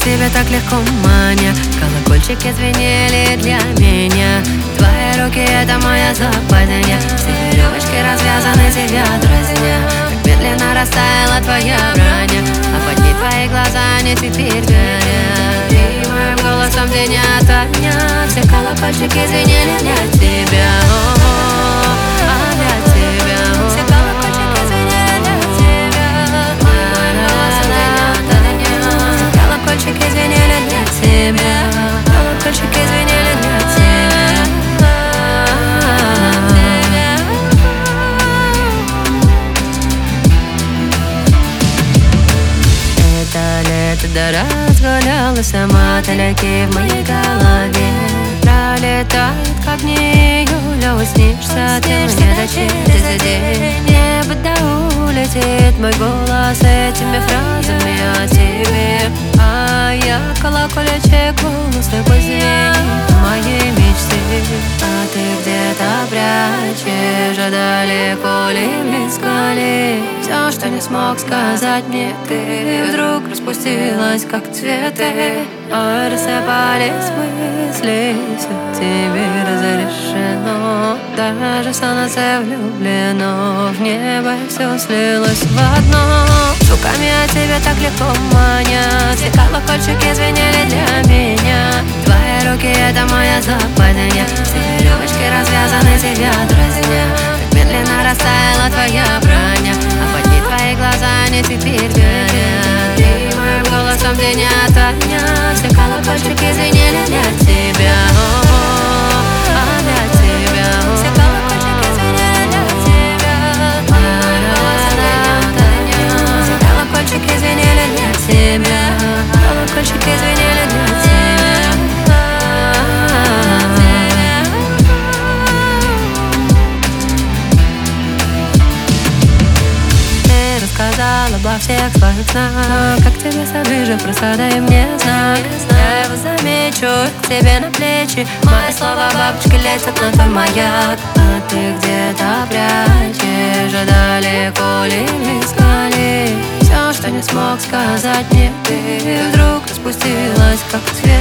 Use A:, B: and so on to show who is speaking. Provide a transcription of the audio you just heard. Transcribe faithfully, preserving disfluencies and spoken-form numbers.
A: тебе так легко маня. Колокольчики звенели для меня. Твои руки — это моя западня. Все веревочки развязаны, тебя дразня. Как медленно растаяла твоя броня, а под ней твои глаза не теперь горят. И моим голосом день ото дня все колокольчики звенели для тебя. О, а для тебя. Все колокольчики звенели для тебя. Моим голосом день ото дня все колокольчики звенели для тебя. Колокольчики звенели для тебя. Это до разгулялась сама, таляки в моей голове пролетает, как не июля, снишься ты мне до через день. Небо да улетит мой голос этими фразами о тебе, а я колокольчик голос твой звенит моей мечты. А ты где-то прячешь, а далеко ли, близко ли все, что не смог сказать мне ты, вдруг распустилась, как цветы. Ой, рассыпались мысли, все тебе разрешено. Даже солнце влюблено в небо, все слилось в одно. Звуками о тебе так легко манят, все колокольчики звенели для меня. Твои руки — это моя западня. Все веревочки развязаны, тебя дразня. Как медленно растаяла твоя броня, а под ней твои глаза не теперь горят. И моим голосом день ото дня все колокольчики звенели для тебя. О, а для тебя. Все колокольчики звенели для тебя. Моим голосом день ото дня все колокольчики звенели для тебя. Колокольчики звенели для тебя. Сказала обо всех своих снах, как тебе поближе, просто дай мне знак. Я его замечу к тебе на плечи. Мои слова бабочки летят на твой маяк. А ты где-то прячешь, а далеко ли, близко ли все, что не смог сказать мне ты, вдруг распустилась, как цвет.